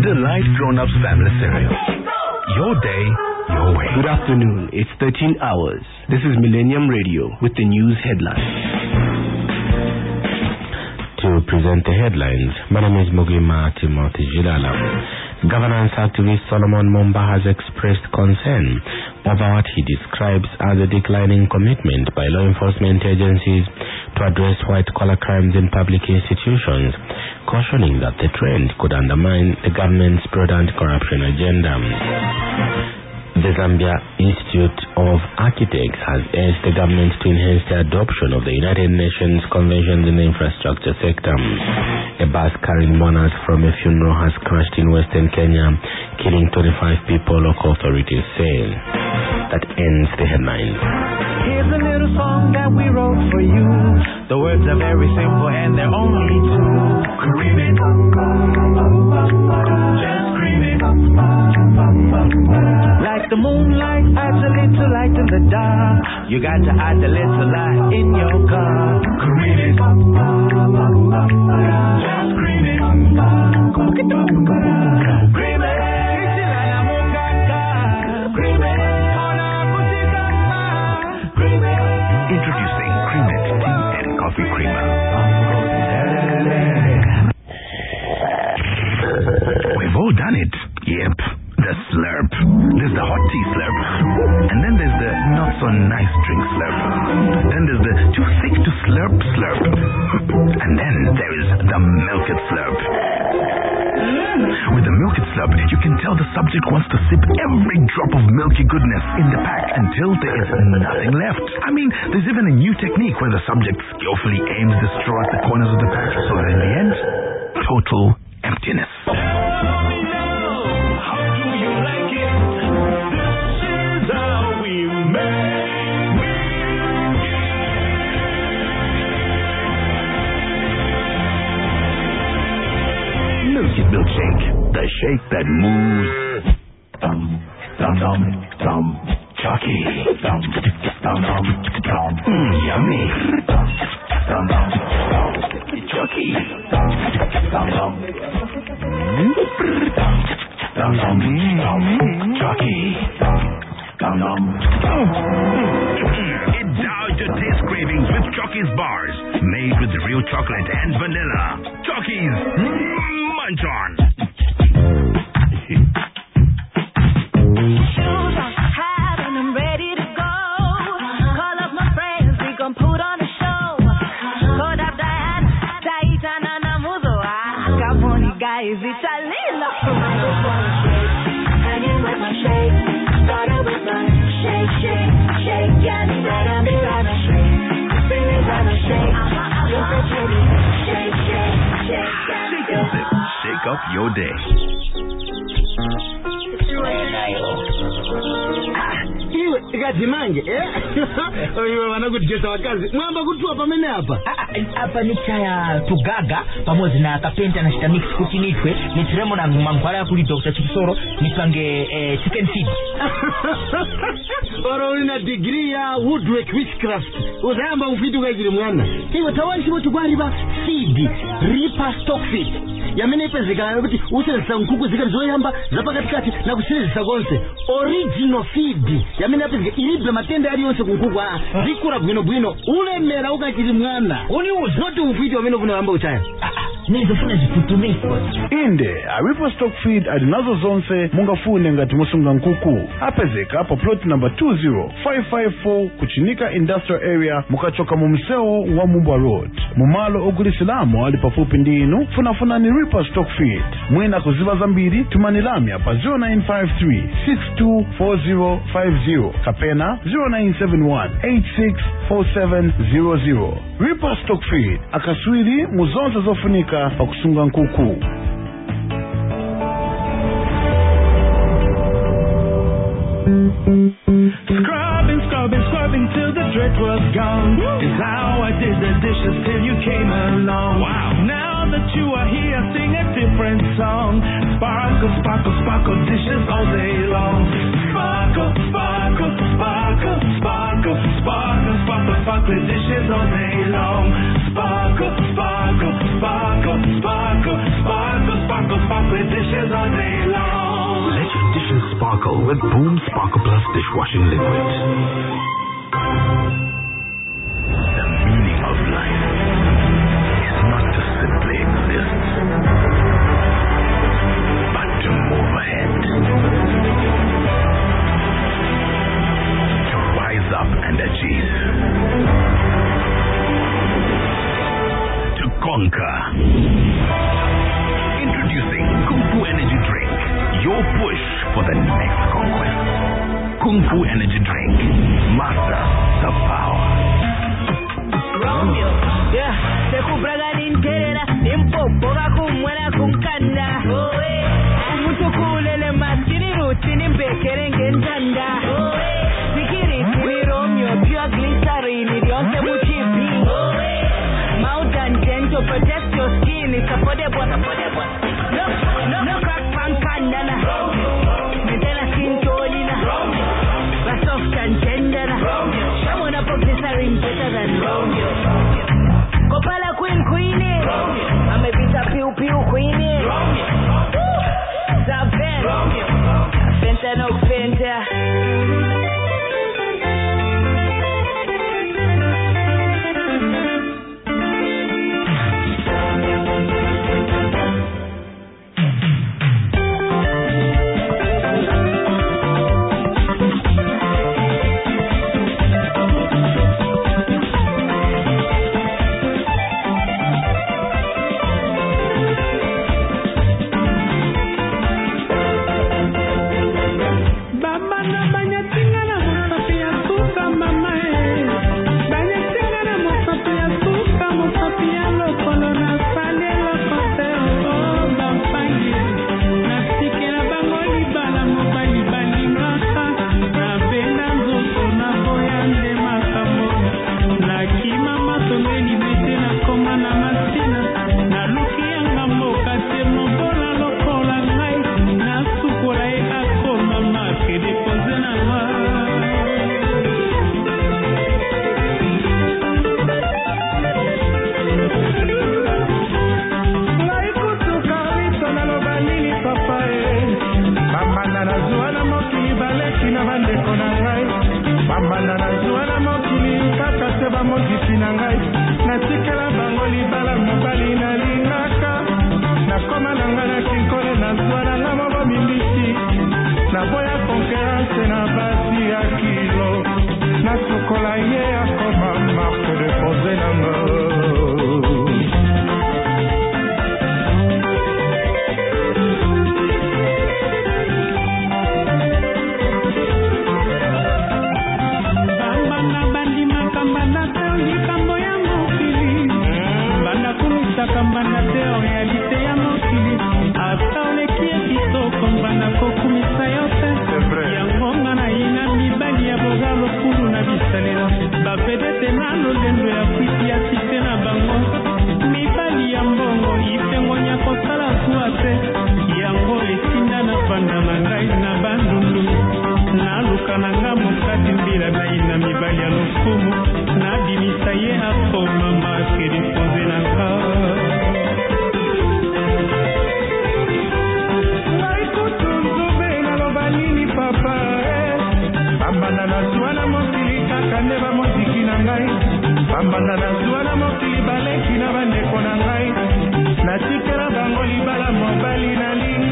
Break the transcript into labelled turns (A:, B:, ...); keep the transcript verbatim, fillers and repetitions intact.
A: Delight Grown-Ups Family Cereal. Your day, your way.
B: Good afternoon. It's thirteen hours. This is Millennium Radio with the news headlines.
C: To present the headlines, my name is Mugima Timothy Jilala. Governance activist Solomon Mumba has expressed concern over what he describes as a declining commitment by law enforcement agencies to address white-collar crimes in public institutions, cautioning that the trend could undermine the government's broader anti-corruption agenda. The Zambia Institute of Architects has urged the government to enhance the adoption of the United Nations Conventions in the infrastructure sector. A bus carrying mourners from a funeral has crashed in western Kenya, killing twenty-five people, local authorities say. That ends the headlines.
D: Here's a little song that we wrote for you. The words are very simple and they're only two. Cream it, just cream it. Like the moonlight adds a little light in the dark. You got to add a little light in your car. Cream it, just cream it. Cream it.
A: Introducing Creamit Tea and Coffee Creamer. We've all done it. Yep, the slurp. There's the hot tea slurp. And then there's the not so nice drink slurp. Then there's the too thick to slurp slurp. And then there is the milk it slurp. With the milk it slurp, you can tell the subject wants to sip every drop of milky goodness in the pack until there is nothing left. I mean, there's even a new technique where the subject skillfully aims the straw at the corners of the pack, so that in the end, total emptiness. Milkshake, the shake that moves. Dum, dum, dum, dum, chalky. Dum, dum, dum, dum, mm, yummy. Dum, dum, dum, dum, chalky. Dum, dum, dum, dum, dum, dum, chalky. Dum, dum, dum. Indulge your taste cravings with Chockies bars, made with real chocolate and vanilla. Chockies. Munch on.
E: Shoes on, hat, and I'm ready to go. Call up my friends, we gon' put on a show. Call up Diana, Taita, Nana, Muzo. Come on, you guys, it's a little. I just wanna shake, hanging with my shake. Started with my shake, shake, shake, and then I'm gonna shake. Bring me gonna shake. You're so pretty. Shake, shake, shake,
A: shake and sip. Shake up your day.
F: Iwe ikadzimange eh oyo wanakujeza wakazi mwamba kutua pamene hapa
G: hapa ni chaya tugaga pamoja na kapenta na shitamix kutinitwe ni tremo na mangwala ya kuli Doctor Chikisoro nipange eh, chicken feed.
F: Oro ina degree ya woodwork witchcraft uzamba ufitu kazile mwana kiwa tawali shibo tugwari ba feed reaper stock feed yamene ipezekana kuti usenzisa nkuku zikazoyamba zapakatikati na kusenzisa konse original feed yamene apezeka ilibe matenda ali yonse kunkuku ah zikura bwino bwino ulemera ukachiri mwana uni uzoti ufiti wamene unawamba uchaya
G: nizofuna zifutumiko
H: inde a reaper stock feed adinazo zonse mungafune ngati musunga nkuku apezeka apa plot number two zero five five four kuchinika industrial area mukachoka mu mseo wa Mubwa Road mumalo ogulisilamo ali pafupi ndi inu funafuna ni reaper stock feed mwina kuziva zambiri tumanilamya pa zero nine five three six two four zero five zero kapena zero nine seven one eight six four seven zero zero. Reaper stock feed akaswiri muzonse zofunika pa kusunga nkuku.
D: Scrubbing, scrubbing, scrubbing till the dirt was gone. Is how I did the dishes till you came along. Wow. Now that you are here, sing a different song. Sparkle, sparkle, sparkle dishes all day long. Sparkle, sparkle, sparkle, sparkle, sparkle, sparkle, sparkle dishes all day long. Sparkle, sparkle, sparkle, sparkle, sparkle, sparkle. sparkle, sparkle dishes all day long.
A: Let your dishes sparkle with Boom Sparkle Plus dishwashing liquid. The meaning of life is not to simply exist, but to move ahead, to rise up and achieve, to conquer. Introducing Kung Fu Energy Drink, your push for the next conquest. Kung Fu Energy Drink, master the power.
E: Romeo, yeah, sekubraga ninterera, nimpopoga kumwena kumkanda. Umutukulele masini rutini mbekere ngentanda. Sikiri tini Romeo, pure glycerine, ilionse muchipi. Mountain gentle, protect your skin, it's affordable, affordable. No, no, no crack pankandana. Medela skin tonina. The soft and tender. Someone up of glycerine better than Romeo. Kopala queen queenie. I'm a bit of pew pew queenie. Zaben. Fenta no fenta.
D: Bambana na zuana mokili baleki na bandeko na ngai natikela bango libala mobali na lingi